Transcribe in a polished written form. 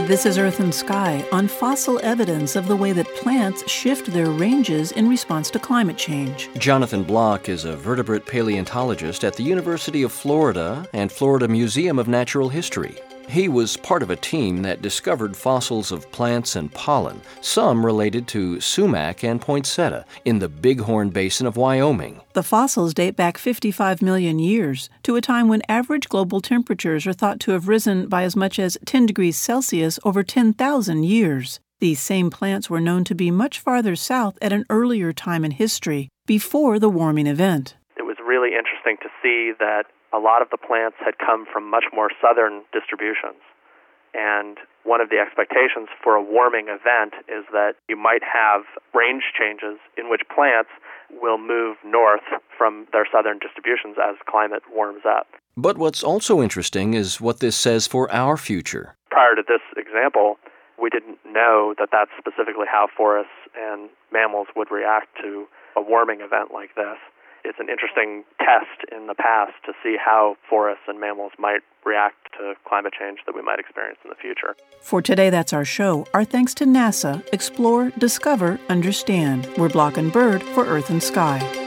This is Earth and Sky on fossil evidence of the way that plants shift their ranges in response to climate change. Jonathan Block is a vertebrate paleontologist at the University of Florida and Florida Museum of Natural History. He was part of a team that discovered fossils of plants and pollen, some related to sumac and poinsettia in the Bighorn Basin of Wyoming. The fossils date back 55 million years, to a time when average global temperatures are thought to have risen by as much as 10 degrees Celsius over 10,000 years. These same plants were known to be much farther south at an earlier time in history, before the warming event. It was really interesting to see that a lot of the plants had come from much more southern distributions. And one of the expectations for a warming event is that you might have range changes in which plants will move north from their southern distributions as climate warms up. But what's also interesting is what this says for our future. Prior to this example, we didn't know that that's specifically how forests and mammals would react to a warming event like this. It's an interesting test in the past to see how forests and mammals might react to climate change that we might experience in the future. For today, that's our show. Our thanks to NASA. Explore, discover, understand. We're Block and Bird for Earth and Sky.